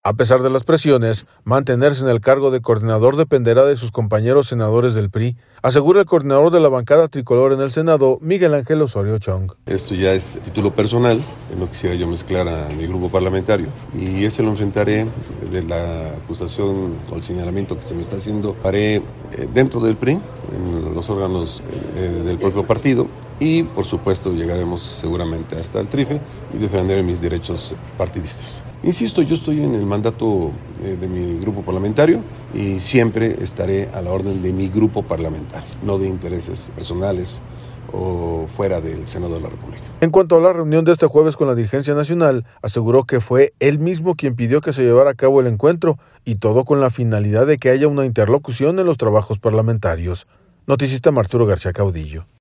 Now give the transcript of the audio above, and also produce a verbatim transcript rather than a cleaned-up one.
A pesar de las presiones, mantenerse en el cargo de coordinador dependerá de sus compañeros senadores del P R I, asegura el coordinador de la bancada tricolor en el Senado, Miguel Ángel Osorio Chong. Esto ya es título personal, no quisiera yo mezclar a mi grupo parlamentario y ese lo enfrentaré de la acusación o el señalamiento que se me está haciendo. Haré eh, dentro del P R I, en los órganos eh, del propio partido y por supuesto llegaremos seguramente hasta el trife y defenderé mis derechos partidistas. Insisto, yo estoy en el mandato eh, de mi grupo parlamentario y siempre estaré a la orden de mi grupo parlamentario, no de intereses personales o fuera del Senado de la República. En cuanto a la reunión de este jueves con la dirigencia nacional, aseguró que fue él mismo quien pidió que se llevara a cabo el encuentro y todo con la finalidad de que haya una interlocución en los trabajos parlamentarios. Noticista Arturo García Caudillo.